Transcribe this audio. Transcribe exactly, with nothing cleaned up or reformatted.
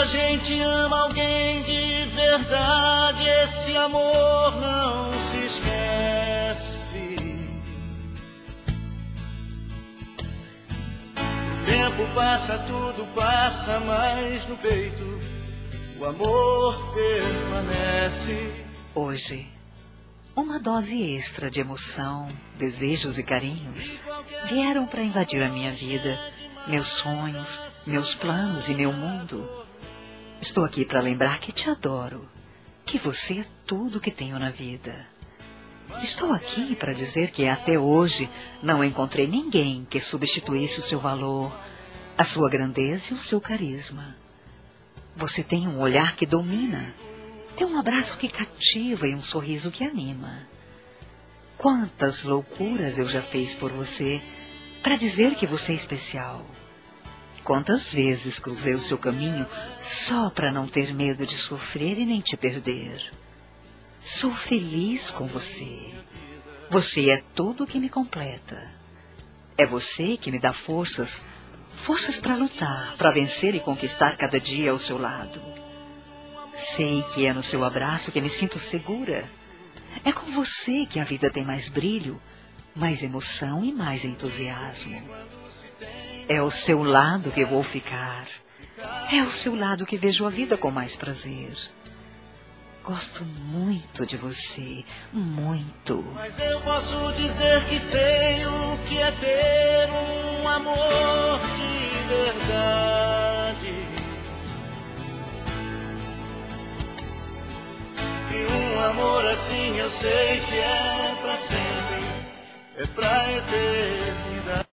a gente ama alguém de verdade, esse amor não se esquece. O tempo passa, tudo passa, mas no peito o amor permanece. Hoje, uma dose extra de emoção, desejos e carinhos vieram para invadir a minha vida, meus sonhos, meus planos e meu mundo. Estou aqui para lembrar que te adoro, que você é tudo que tenho na vida. Estou aqui para dizer que até hoje não encontrei ninguém que substituísse o seu valor, a sua grandeza e o seu carisma. Você tem um olhar que domina, tem um abraço que cativa e um sorriso que anima. Quantas loucuras eu já fiz por você para dizer que você é especial. Quantas vezes cruzei o seu caminho só para não ter medo de sofrer e nem te perder. Sou feliz com você. Você é tudo que me completa. É você que me dá forças, forças para lutar, para vencer e conquistar cada dia ao seu lado. Sei que é no seu abraço que me sinto segura. É com você que a vida tem mais brilho, mais emoção e mais entusiasmo. É ao seu lado que vou ficar. É ao seu lado que vejo a vida com mais prazer. Gosto muito de você, muito. Mas eu posso dizer que sei o que é ter um amor de verdade. E um amor assim eu sei que é pra sempre, é pra eternidade.